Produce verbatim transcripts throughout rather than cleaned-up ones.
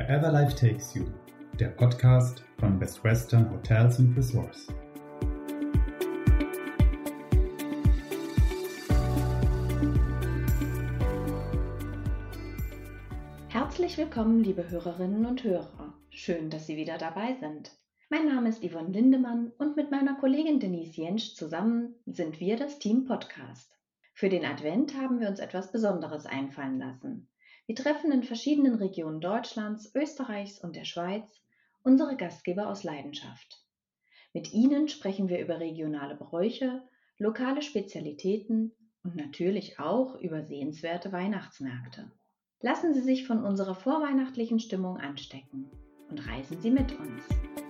Wherever Life Takes You, der Podcast von Best Western Hotels and Resorts. Herzlich willkommen, liebe Hörerinnen und Hörer. Schön, dass Sie wieder dabei sind. Mein Name ist Yvonne Lindemann und mit meiner Kollegin Denise Jentsch zusammen sind wir das Team Podcast. Für den Advent haben wir uns etwas Besonderes einfallen lassen. Wir treffen in verschiedenen Regionen Deutschlands, Österreichs und der Schweiz unsere Gastgeber aus Leidenschaft. Mit ihnen sprechen wir über regionale Bräuche, lokale Spezialitäten und natürlich auch über sehenswerte Weihnachtsmärkte. Lassen Sie sich von unserer vorweihnachtlichen Stimmung anstecken und reisen Sie mit uns.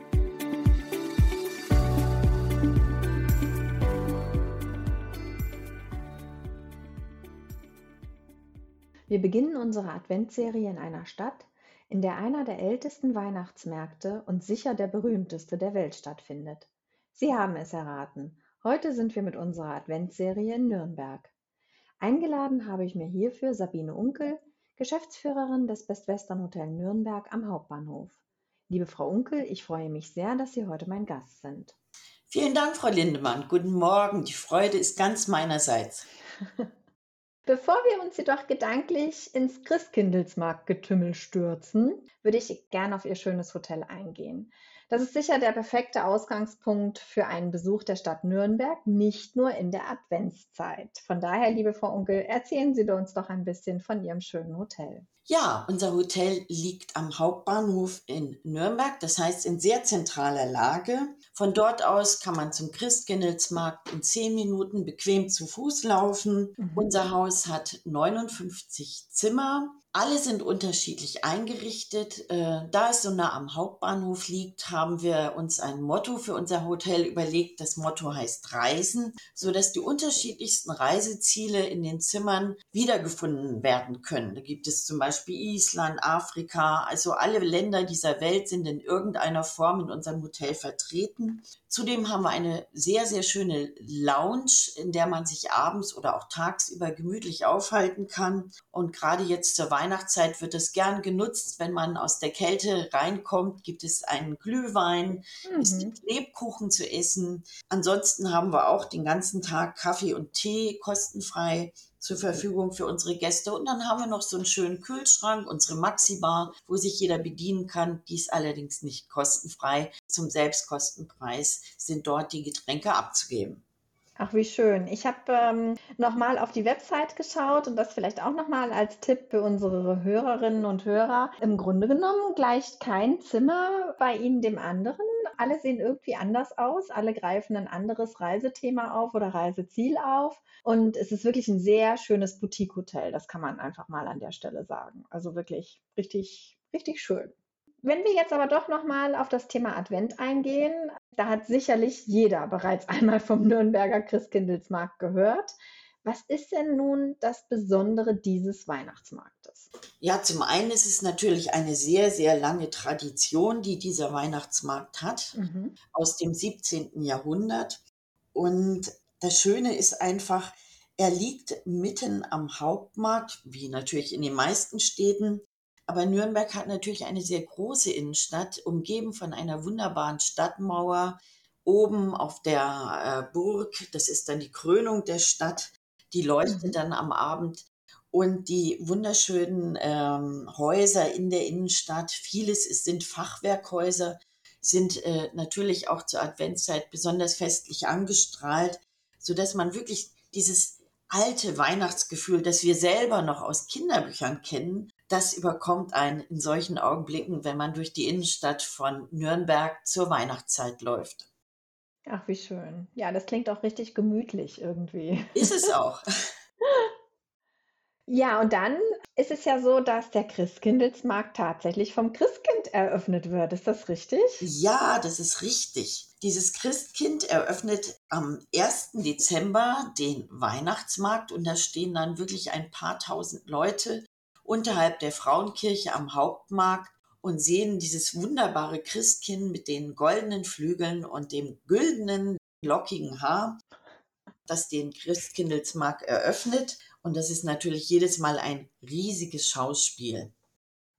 Wir beginnen unsere Adventsserie in einer Stadt, in der einer der ältesten Weihnachtsmärkte und sicher der berühmteste der Welt stattfindet. Sie haben es erraten. Heute sind wir mit unserer Adventsserie in Nürnberg. Eingeladen habe ich mir hierfür Sabine Unkel, Geschäftsführerin des Best Western Hotel Nürnberg am Hauptbahnhof. Liebe Frau Unkel, ich freue mich sehr, dass Sie heute mein Gast sind. Vielen Dank, Frau Lindemann. Guten Morgen. Die Freude ist ganz meinerseits. Bevor wir uns jedoch gedanklich ins Christkindlesmarktgetümmel stürzen, würde ich gerne auf Ihr schönes Hotel eingehen. Das ist sicher der perfekte Ausgangspunkt für einen Besuch der Stadt Nürnberg, nicht nur in der Adventszeit. Von daher, liebe Frau Unkel, erzählen Sie uns doch ein bisschen von Ihrem schönen Hotel. Ja, unser Hotel liegt am Hauptbahnhof in Nürnberg, das heißt in sehr zentraler Lage. Von dort aus kann man zum Christkindlesmarkt in zehn Minuten bequem zu Fuß laufen. Mhm. Unser Haus hat neunundfünfzig Zimmer. Alle sind unterschiedlich eingerichtet. Äh, da es so nah am Hauptbahnhof liegt, haben wir uns ein Motto für unser Hotel überlegt. Das Motto heißt Reisen, sodass die unterschiedlichsten Reiseziele in den Zimmern wiedergefunden werden können. Da gibt es zum Beispiel Island, Afrika, also alle Länder dieser Welt sind in irgendeiner Form in unserem Hotel vertreten. Zudem haben wir eine sehr, sehr schöne Lounge, in der man sich abends oder auch tagsüber gemütlich aufhalten kann. Und gerade jetzt zur Weihnachtszeit wird es gern genutzt. Wenn man aus der Kälte reinkommt, gibt es einen Glühwein, mhm. Es gibt Lebkuchen zu essen. Ansonsten haben wir auch den ganzen Tag Kaffee und Tee kostenfrei zur Verfügung für unsere Gäste. Und dann haben wir noch so einen schönen Kühlschrank, unsere Maxi-Bar, wo sich jeder bedienen kann. Die ist allerdings nicht kostenfrei. Zum Selbstkostenpreis sind dort die Getränke abzugeben. Ach, wie schön. Ich habe ähm, nochmal auf die Website geschaut und das vielleicht auch nochmal als Tipp für unsere Hörerinnen und Hörer. Im Grunde genommen gleicht kein Zimmer bei Ihnen dem anderen. Alle sehen irgendwie anders aus. Alle greifen ein anderes Reisethema auf oder Reiseziel auf. Und es ist wirklich ein sehr schönes Boutique-Hotel. Das kann man einfach mal an der Stelle sagen. Also wirklich richtig, richtig schön. Wenn wir jetzt aber doch nochmal auf das Thema Advent eingehen, da hat sicherlich jeder bereits einmal vom Nürnberger Christkindlesmarkt gehört. Was ist denn nun das Besondere dieses Weihnachtsmarktes? Ja, zum einen ist es natürlich eine sehr, sehr lange Tradition, die dieser Weihnachtsmarkt hat, mhm. aus dem siebzehnten Jahrhundert. Und das Schöne ist einfach, er liegt mitten am Hauptmarkt, wie natürlich in den meisten Städten. Aber Nürnberg hat natürlich eine sehr große Innenstadt, umgeben von einer wunderbaren Stadtmauer. Oben auf der äh, Burg, das ist dann die Krönung der Stadt, die leuchtet mhm. dann am Abend. Und die wunderschönen ähm, Häuser in der Innenstadt, vieles ist, sind Fachwerkhäuser, sind äh, natürlich auch zur Adventszeit besonders festlich angestrahlt, sodass man wirklich dieses alte Weihnachtsgefühl, das wir selber noch aus Kinderbüchern kennen, das überkommt einen in solchen Augenblicken, wenn man durch die Innenstadt von Nürnberg zur Weihnachtszeit läuft. Ach, wie schön. Ja, das klingt auch richtig gemütlich irgendwie. Ist es auch. Ja, und dann ist es ja so, dass der Christkindlesmarkt tatsächlich vom Christkind eröffnet wird. Ist das richtig? Ja, das ist richtig. Dieses Christkind eröffnet am ersten Dezember den Weihnachtsmarkt und da stehen dann wirklich ein paar tausend Leute unterhalb der Frauenkirche am Hauptmarkt und sehen dieses wunderbare Christkind mit den goldenen Flügeln und dem güldenen, lockigen Haar, das den Christkindlesmarkt eröffnet. Und das ist natürlich jedes Mal ein riesiges Schauspiel.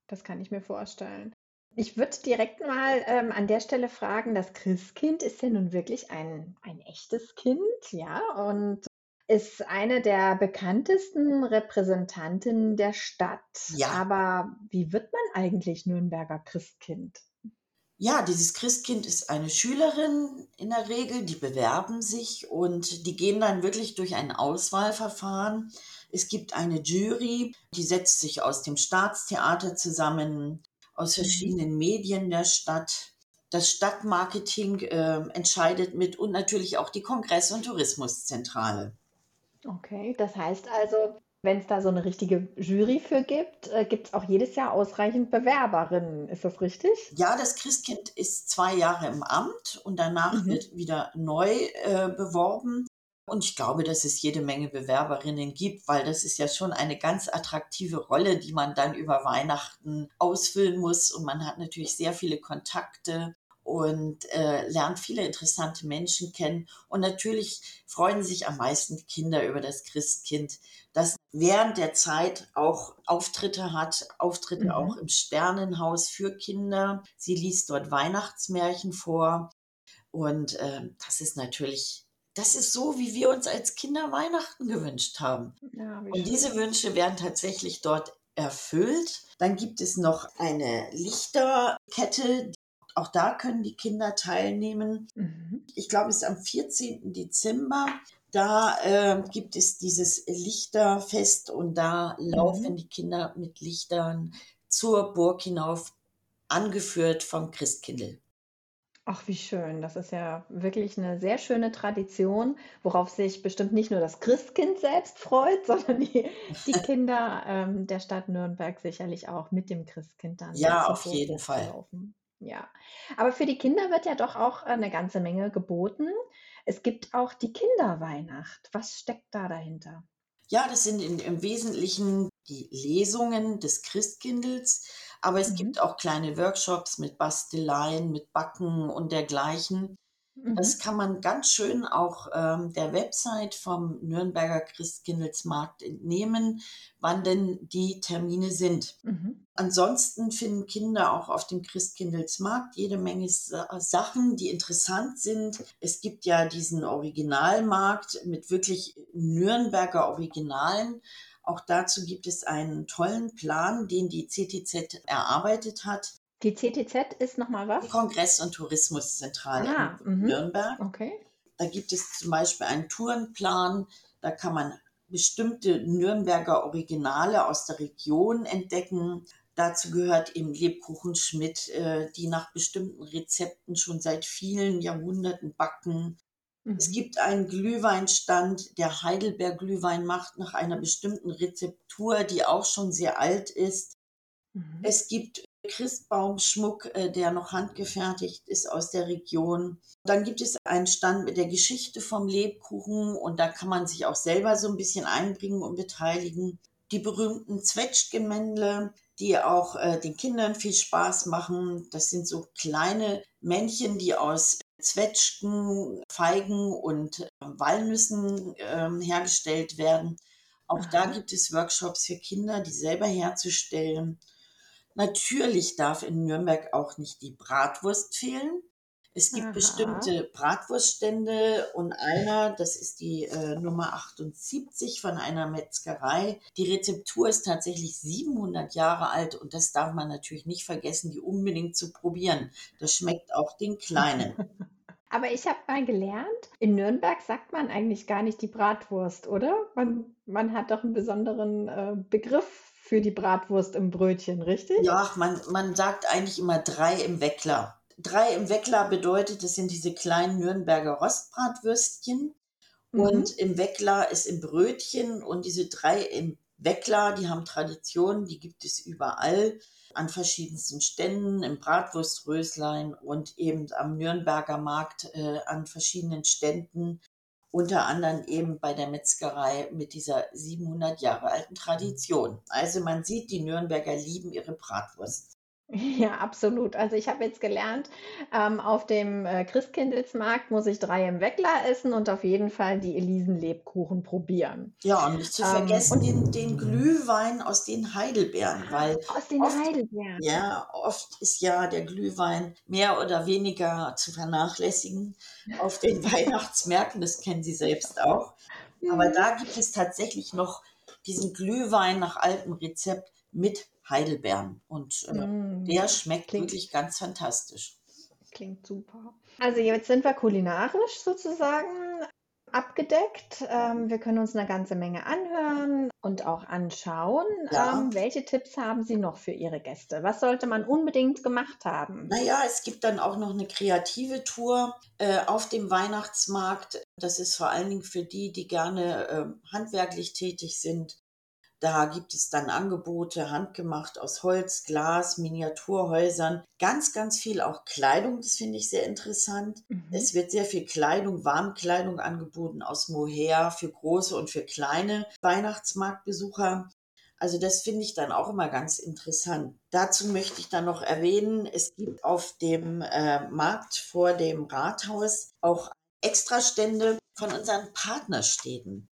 Das kann ich mir vorstellen. Ich würde direkt mal ähm, an der Stelle fragen, das Christkind ist ja nun wirklich ein, ein echtes Kind, ja, und ist eine der bekanntesten Repräsentantinnen der Stadt. Ja, Aber wie wird man eigentlich Nürnberger Christkind? ja, dieses Christkind ist eine Schülerin in der Regel, die bewerben sich und die gehen dann wirklich durch ein Auswahlverfahren. Es gibt eine Jury, die setzt sich aus dem Staatstheater zusammen, aus Mhm. verschiedenen Medien der Stadt. Das Stadtmarketing äh, entscheidet mit und natürlich auch die Kongress- und Tourismuszentrale. Okay, das heißt also, wenn es da so eine richtige Jury für gibt, äh, gibt es auch jedes Jahr ausreichend Bewerberinnen. Ist das richtig? Ja, das Christkind ist zwei Jahre im Amt und danach Mhm. wird wieder neu äh, beworben. Und ich glaube, dass es jede Menge Bewerberinnen gibt, weil das ist ja schon eine ganz attraktive Rolle, die man dann über Weihnachten ausfüllen muss. Und man hat natürlich sehr viele Kontakte und äh, lernt viele interessante Menschen kennen. Und natürlich freuen sich am meisten die Kinder über das Christkind, das während der Zeit auch Auftritte hat, Auftritte auch Mhm. im Sternenhaus für Kinder. Sie liest dort Weihnachtsmärchen vor und ähm, das ist natürlich, das ist so, wie wir uns als Kinder Weihnachten gewünscht haben. Ja, wie Und diese schön. Wünsche werden tatsächlich dort erfüllt. Dann gibt es noch eine Lichterkette. Auch da können die Kinder teilnehmen. Mhm. Ich glaube, es ist am vierzehnten Dezember. Da äh, gibt es dieses Lichterfest und da laufen Mhm. die Kinder mit Lichtern zur Burg hinauf, angeführt vom Christkindl. Ach, wie schön. Das ist ja wirklich eine sehr schöne Tradition, worauf sich bestimmt nicht nur das Christkind selbst freut, sondern die die Kinder, ähm, der Stadt Nürnberg sicherlich auch mit dem Christkind dann da Ja, zur auf Burg jeden Fall. hochzulaufen. Ja. Aber für die Kinder wird ja doch auch, äh, 'ne ganze Menge geboten. Es gibt auch die Kinderweihnacht. Was steckt da dahinter? Ja, das sind in, im Wesentlichen die Lesungen des Christkindls, aber es gibt Mhm. auch kleine Workshops mit Basteleien, mit Backen und dergleichen. Das Mhm. kann man ganz schön auch ähm, der Website vom Nürnberger Christkindlesmarkt entnehmen, wann denn die Termine sind. Mhm. Ansonsten finden Kinder auch auf dem Christkindlesmarkt jede Menge Sa Sachen, die interessant sind. Es gibt ja diesen Originalmarkt mit wirklich Nürnberger Originalen. Auch dazu gibt es einen tollen Plan, den die C T Z erarbeitet hat. Die C T Z ist noch mal Die was? Kongress- und Tourismuszentrale in Ah, mhm. Nürnberg. Okay. Da gibt es zum Beispiel einen Tourenplan, da kann man bestimmte Nürnberger Originale aus der Region entdecken. Dazu gehört eben Lebkuchen Schmidt, äh, die nach bestimmten Rezepten schon seit vielen Jahrhunderten backen. Es Mhm. gibt einen Glühweinstand, der Heidelbeer-Glühwein macht nach einer bestimmten Rezeptur, die auch schon sehr alt ist. Mhm. Es gibt Christbaumschmuck, äh, der noch handgefertigt ist aus der Region. Dann gibt es einen Stand mit der Geschichte vom Lebkuchen und da kann man sich auch selber so ein bisschen einbringen und beteiligen. Die berühmten Zwetschgenmännle, die auch äh, den Kindern viel Spaß machen. Das sind so kleine Männchen, die aus Zwetschgen, Feigen und äh, Walnüssen ähm, hergestellt werden. Auch da Aha. gibt es Workshops für Kinder, die selber herzustellen. Natürlich darf in Nürnberg auch nicht die Bratwurst fehlen. Es gibt Aha. bestimmte Bratwurststände und einer, das ist die äh, Nummer achtundsiebzig von einer Metzgerei. Die Rezeptur ist tatsächlich siebenhundert Jahre alt und das darf man natürlich nicht vergessen, die unbedingt zu probieren. Das schmeckt auch den Kleinen. Aber ich habe mal gelernt, in Nürnberg sagt man eigentlich gar nicht die Bratwurst, oder? Man, man hat doch einen besonderen äh, Begriff für die Bratwurst im Brötchen, richtig? Ja, man, man sagt eigentlich immer drei im Weckler. Drei im Weckler bedeutet, das sind diese kleinen Nürnberger Rostbratwürstchen. Und Mhm. im Weckler ist im Brötchen und diese drei im Weckler, die haben Tradition, die gibt es überall an verschiedensten Ständen, im Bratwurströslein und eben am Nürnberger Markt äh, an verschiedenen Ständen, unter anderem eben bei der Metzgerei mit dieser siebenhundert Jahre alten Tradition. Also man sieht, die Nürnberger lieben ihre Bratwurst. Ja, absolut. Also ich habe jetzt gelernt, ähm, auf dem äh, Christkindlesmarkt muss ich drei im Weckler essen und auf jeden Fall die Elisen-Lebkuchen probieren. Ja, und nicht zu Ähm, vergessen und den den Glühwein aus den Heidelbeeren, ah, weil aus den oft Heidelbeeren. ja, oft ist ja der Glühwein mehr oder weniger zu vernachlässigen auf den Weihnachtsmärkten, das kennen Sie selbst auch. Aber Mhm. da gibt es tatsächlich noch diesen Glühwein nach altem Rezept mit Heidelbeeren und, äh, Mm, der schmeckt klingt, wirklich ganz fantastisch. klingt super. Also jetzt sind wir kulinarisch sozusagen abgedeckt. Ähm, wir können uns eine ganze Menge anhören und auch anschauen. Ja. Ähm, welche Tipps haben Sie noch für Ihre Gäste? Was sollte man unbedingt gemacht haben? Na ja, es gibt dann auch noch eine kreative Tour, äh, auf dem Weihnachtsmarkt. Das ist vor allen Dingen für die, die gerne, ähm, handwerklich tätig sind. Da gibt es dann Angebote, handgemacht aus Holz, Glas, Miniaturhäusern, ganz, ganz viel auch Kleidung, das finde ich sehr interessant. Mhm. Es wird sehr viel Kleidung, Warmkleidung angeboten aus Mohair für große und für kleine Weihnachtsmarktbesucher. Also das finde ich dann auch immer ganz interessant. Dazu möchte ich dann noch erwähnen, es gibt auf dem äh, Markt vor dem Rathaus auch Extrastände von unseren Partnerstädten.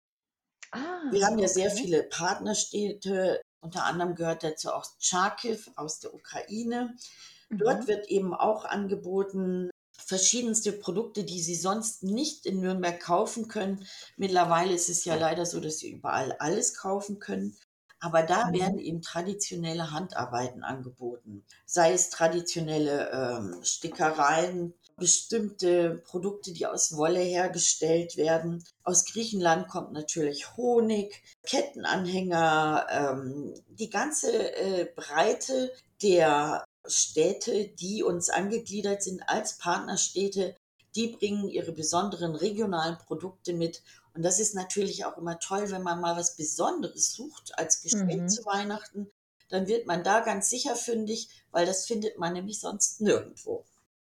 Wir haben Ah, ja sehr okay. viele Partnerstädte, unter anderem gehört dazu auch Charkiw aus der Ukraine. Dort Mhm. wird eben auch angeboten verschiedenste Produkte, die Sie sonst nicht in Nürnberg kaufen können. Mittlerweile ist es ja leider so, dass Sie überall alles kaufen können. Aber da werden Mhm. eben traditionelle Handarbeiten angeboten, sei es traditionelle ähm, Stickereien, bestimmte Produkte, die aus Wolle hergestellt werden. Aus Griechenland kommt natürlich Honig, Kettenanhänger, ähm, die ganze äh, Breite der Städte, die uns angegliedert sind als Partnerstädte, die bringen ihre besonderen regionalen Produkte mit. Und das ist natürlich auch immer toll, wenn man mal was Besonderes sucht als Geschenk Mhm. zu Weihnachten, dann wird man da ganz sicher fündig, weil das findet man nämlich sonst nirgendwo.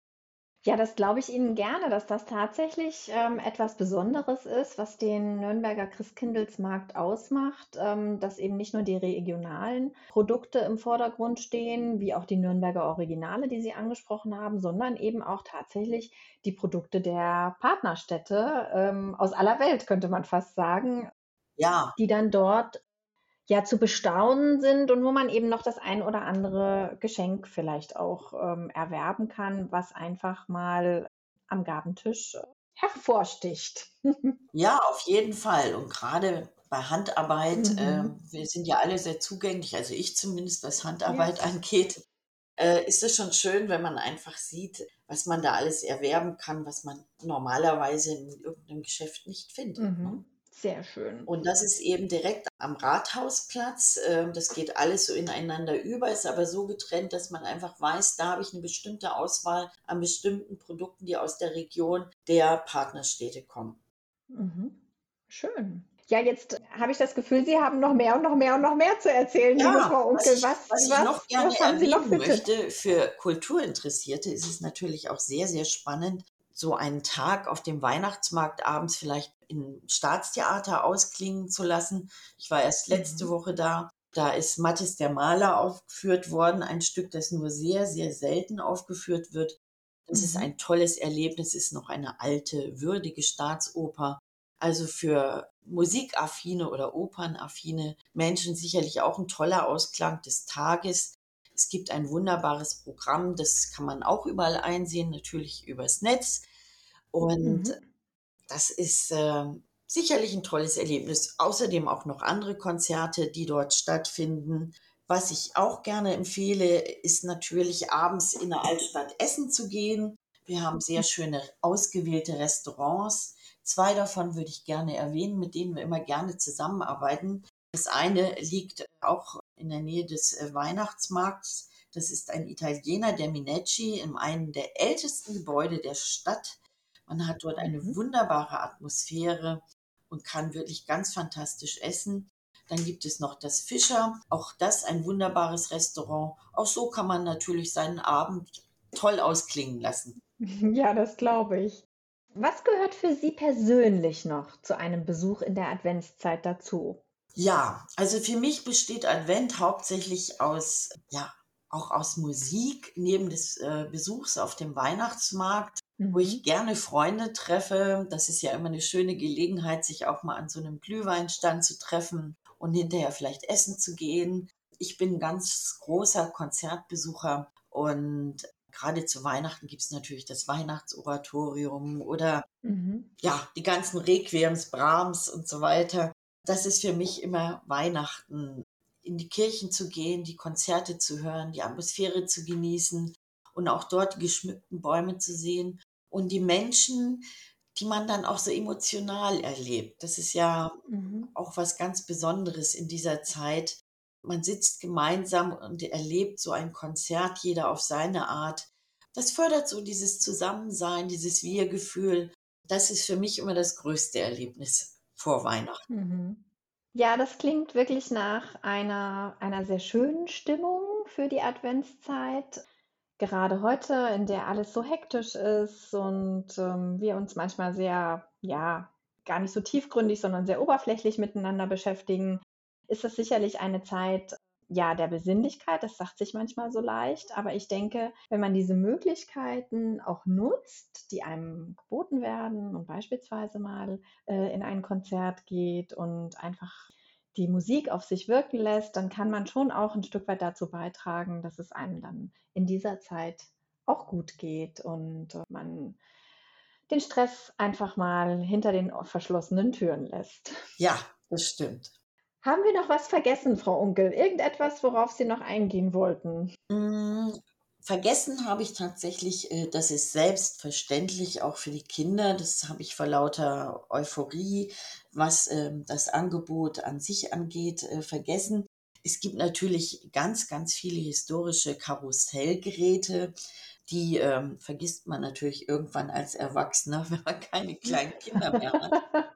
Ja, das glaube ich Ihnen gerne, dass das tatsächlich ähm, etwas Besonderes ist, was den Nürnberger Christkindlesmarkt ausmacht, ähm, dass eben nicht nur die regionalen Produkte im Vordergrund stehen, wie auch die Nürnberger Originale, die Sie angesprochen haben, sondern eben auch tatsächlich die Produkte der Partnerstädte ähm, aus aller Welt, könnte man fast sagen, Ja, die dann dort ja zu bestaunen sind und wo man eben noch das ein oder andere Geschenk vielleicht auch ähm, erwerben kann, was einfach mal am Gabentisch äh, hervorsticht. ja, auf jeden Fall. Und gerade bei Handarbeit, Mhm. ähm, wir sind ja alle sehr zugänglich, also ich zumindest, was Ja. Handarbeit angeht, äh, ist es schon schön, wenn man einfach sieht, was man da alles erwerben kann, was man normalerweise in irgendeinem Geschäft nicht findet, ne? Mhm. Sehr schön. Und das ist eben direkt am Rathausplatz. Ähm, das geht alles so ineinander über, ist aber so getrennt, dass man einfach weiß, da habe ich eine bestimmte Auswahl an bestimmten Produkten, die aus der Region der Partnerstädte kommen. Mhm. Schön. Ja, jetzt habe ich das Gefühl, Sie haben noch mehr und noch mehr und noch mehr zu erzählen, liebe Ja, Frau was Unkel. ich Was, was ich was, noch gerne was haben Sie noch erwähnen für Tipps? möchte für Kulturinteressierte, ist es natürlich auch sehr, sehr spannend, so einen Tag auf dem Weihnachtsmarkt abends vielleicht im Staatstheater ausklingen zu lassen. Ich war erst letzte Mhm. Woche da. Da ist Mathis der Maler aufgeführt worden, ein Stück, das nur sehr, sehr selten aufgeführt wird. Das ist Mhm. ein tolles Erlebnis, ist noch eine alte, würdige Staatsoper. Also für musikaffine oder opernaffine Menschen sicherlich auch ein toller Ausklang des Tages. Es gibt ein wunderbares Programm, das kann man auch überall einsehen, natürlich übers Netz. Und Mhm. das ist ähm, sicherlich ein tolles Erlebnis. Außerdem auch noch andere Konzerte, die dort stattfinden. Was ich auch gerne empfehle, ist natürlich abends in der Altstadt essen zu gehen. Wir haben sehr schöne ausgewählte Restaurants. Zwei davon würde ich gerne erwähnen, mit denen wir immer gerne zusammenarbeiten. Das eine liegt auch in der Nähe des äh, Weihnachtsmarkts. Das ist ein Italiener, der Minecci, in einem der ältesten Gebäude der Stadt. Man hat dort eine Mhm. wunderbare Atmosphäre und kann wirklich ganz fantastisch essen. Dann gibt es noch das Fischer, auch das ein wunderbares Restaurant. Auch so kann man natürlich seinen Abend toll ausklingen lassen. Ja, das glaube ich. Was gehört für Sie persönlich noch zu einem Besuch in der Adventszeit dazu? Ja, also für mich besteht Advent hauptsächlich aus, ja, auch aus Musik neben des äh, Besuchs auf dem Weihnachtsmarkt, wo ich Mhm. gerne Freunde treffe. Das ist ja immer eine schöne Gelegenheit, sich auch mal an so einem Glühweinstand zu treffen und hinterher vielleicht essen zu gehen. Ich bin ein ganz großer Konzertbesucher und gerade zu Weihnachten gibt es natürlich das Weihnachtsoratorium oder Mhm. ja, die ganzen Requiems, Brahms und so weiter. Das ist für mich immer Weihnachten, in die Kirchen zu gehen, die Konzerte zu hören, die Atmosphäre zu genießen und auch dort die geschmückten Bäume zu sehen und die Menschen, die man dann auch so emotional erlebt. Das ist ja Mhm. auch was ganz Besonderes in dieser Zeit. Man sitzt gemeinsam und erlebt so ein Konzert, jeder auf seine Art. Das fördert so dieses Zusammensein, dieses Wir-Gefühl. Das ist für mich immer das größte Erlebnis vor Weihnachten. Mhm. Ja, das klingt wirklich nach einer, einer sehr schönen Stimmung für die Adventszeit. Gerade heute, in der alles so hektisch ist und ähm, wir uns manchmal sehr, ja, gar nicht so tiefgründig, sondern sehr oberflächlich miteinander beschäftigen, ist das sicherlich eine Zeit, ja, der Besinnlichkeit. Das sagt sich manchmal so leicht, aber ich denke, wenn man diese Möglichkeiten auch nutzt, die einem geboten werden und beispielsweise mal äh, in ein Konzert geht und einfach die Musik auf sich wirken lässt, dann kann man schon auch ein Stück weit dazu beitragen, dass es einem dann in dieser Zeit auch gut geht und äh, man den Stress einfach mal hinter den verschlossenen Türen lässt. Ja, das stimmt. Haben wir noch was vergessen, Frau Unkel? Irgendetwas, worauf Sie noch eingehen wollten? Hm, vergessen habe ich tatsächlich, äh, das ist selbstverständlich auch für die Kinder. Das habe ich vor lauter Euphorie, was ähm, das Angebot an sich angeht, äh, vergessen. Es gibt natürlich ganz, ganz viele historische Karussellgeräte, die ähm, vergisst man natürlich irgendwann als Erwachsener, wenn man keine kleinen Kinder mehr hat.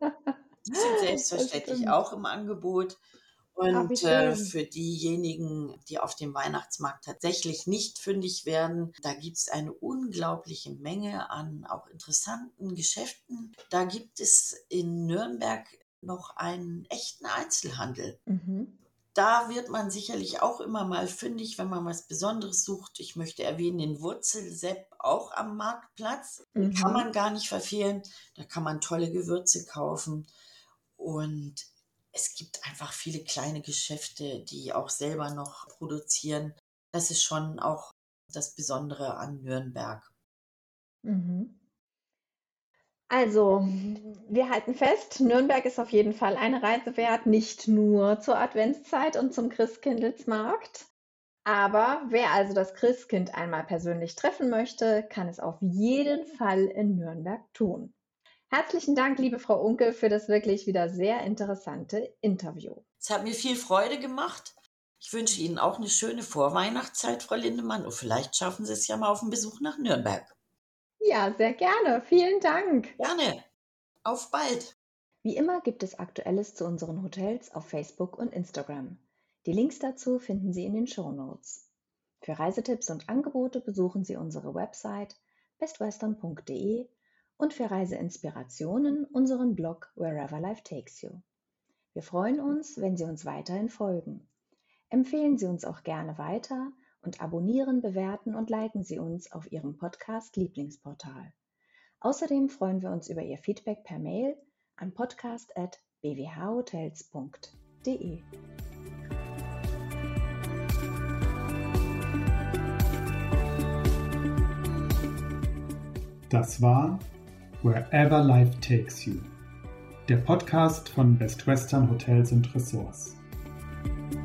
Die sind Das selbstverständlich stimmt. auch im Angebot. Ah, wie Und äh, schön. für diejenigen, die auf dem Weihnachtsmarkt tatsächlich nicht fündig werden, da gibt es eine unglaubliche Menge an auch interessanten Geschäften. Da gibt es in Nürnberg noch einen echten Einzelhandel. Mhm. Da wird man sicherlich auch immer mal fündig, wenn man was Besonderes sucht. Ich möchte erwähnen den Wurzelsepp auch am Marktplatz. Den kann Mhm. man gar nicht verfehlen. Da kann man tolle Gewürze kaufen. Und es gibt einfach viele kleine Geschäfte, die auch selber noch produzieren. Das ist schon auch das Besondere an Nürnberg. Mhm. Also, wir halten fest, Nürnberg ist auf jeden Fall eine Reise wert, nicht nur zur Adventszeit und zum Christkindlesmarkt. Aber wer also das Christkind einmal persönlich treffen möchte, kann es auf jeden Fall in Nürnberg tun. Herzlichen Dank, liebe Frau Unkel, für das wirklich wieder sehr interessante Interview. Es hat mir viel Freude gemacht. Ich wünsche Ihnen auch eine schöne Vorweihnachtszeit, Frau Lindemann. Und vielleicht schaffen Sie es ja mal auf einen Besuch nach Nürnberg. Ja, sehr gerne. Vielen Dank. Gerne. Auf bald. Wie immer gibt es Aktuelles zu unseren Hotels auf Facebook und Instagram. Die Links dazu finden Sie in den Shownotes. Für Reisetipps und Angebote besuchen Sie unsere Website bestwestern punkt de und für Reiseinspirationen unseren Blog Wherever Life Takes You. Wir freuen uns, wenn Sie uns weiterhin folgen. Empfehlen Sie uns auch gerne weiter und abonnieren, bewerten und liken Sie uns auf Ihrem Podcast-Lieblingsportal. Außerdem freuen wir uns über Ihr Feedback per Mail an podcast at b w h hotels punkt de. Das war Wherever Life Takes You, der Podcast von Best Western Hotels und Resorts.